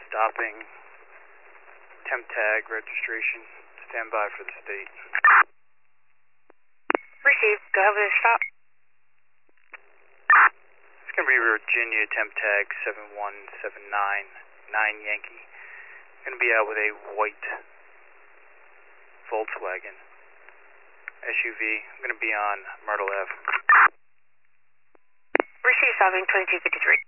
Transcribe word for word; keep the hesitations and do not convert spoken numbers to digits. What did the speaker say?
stopping. Temp tag registration. Stand by for the state. Received. Go ahead with the stop. It's going to be Virginia temp tag seven one seven nine, nine Yankee. Going to be out with a white Volkswagen S U V. I'm going to be on Myrtle Avenue. Received. Stopping twenty-two fifty-three.